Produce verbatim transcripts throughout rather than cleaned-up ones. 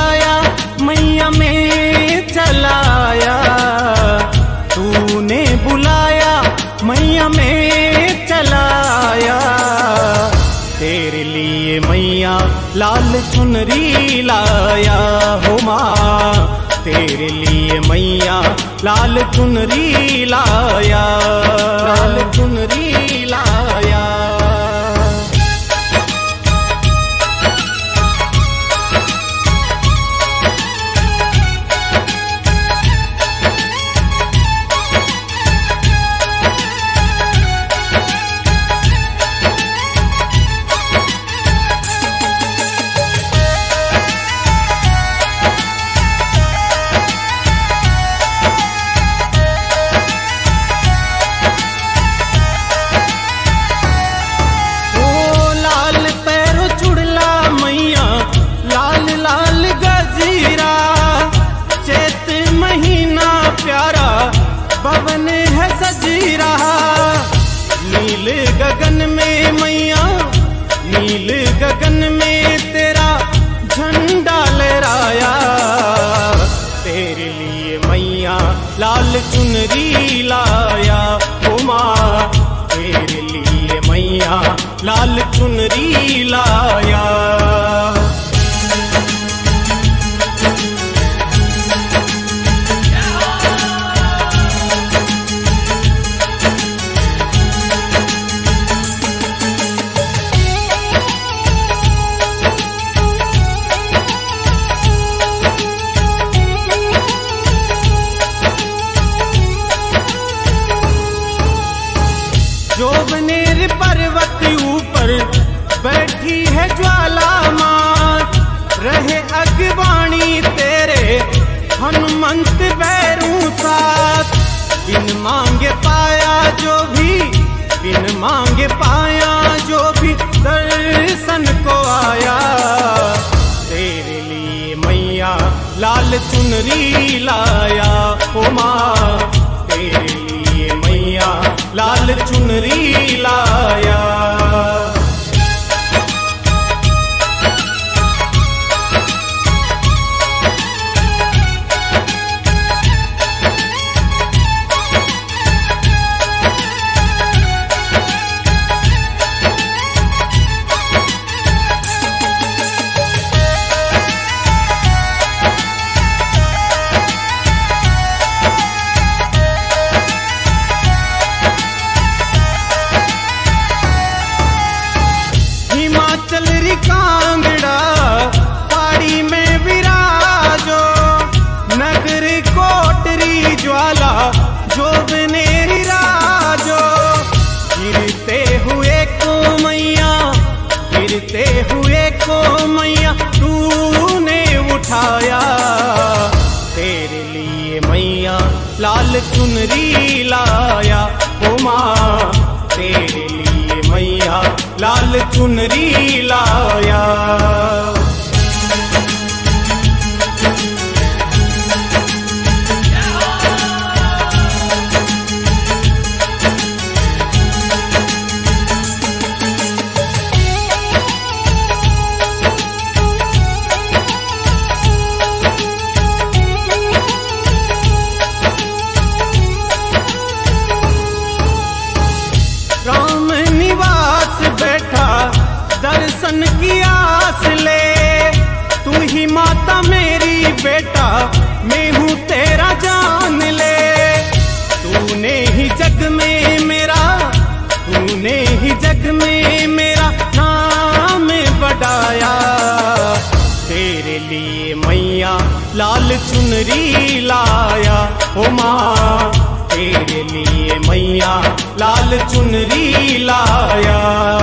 बुलाया मैया में चलाया, तूने बुलाया मैया में चलाया। तेरे लिए मैया लाल चुनरी लाया हो माँ, तेरे लिए मैया लाल चुनरी लाया, लाल चुनरी लाया। पवन है सजी रहा नील गगन में मैया, नील गगन में तेरा झंडा लहराया। तेरे लिए मैया लाल चुनरी लाया ओ माँ, तेरे लिए मैया लाल चुनरी लाया। जोबनेर पर्वत ऊपर बैठी है ज्वाला माँ, रहे अगवाणी तेरे हनुमंत बैरू साथ। बिन मांगे पाया जो भी, बिन मांगे पाया जो भी दर्शन को आया। तेरे लिए मैया लाल चुनरी लाया ओ माँ, तेरे लिए मैया लाल चुनरी लाया। हिमाचल री कांगड़ा पहाड़ी में विराजो, नगर कोटरी ज्वाला जोबनेरी राजो। गिरते हुए को मैया, गिरते हुए को मैया तूने उठाया। तेरे लिए मैया लाल चुनरी लाया ओ माँ, तेरे लिए मैया लाल चुनरी लाया। राम निवास बैठा दर्शन की आस ले, तू ही माता मेरी बेटा मैं हूँ तेरा जान ले। तूने ही जग में मेरा, तूने ही जग में मेरा नाम बढ़ाया। तेरे लिए मैया लाल चुनरी लाया ओ माँ, तेरे लिए मैया लाल चुनरी लाया।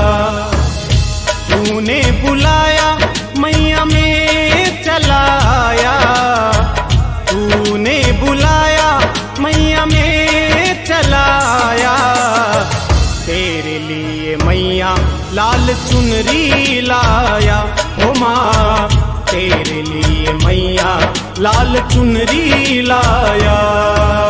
तूने बुलाया मैया में चलाया, तूने बुलाया मैया में चलाया। तेरे लिए मैया लाल चुनरी लाया ओ माँ, तेरे लिए मैया लाल चुनरी लाया।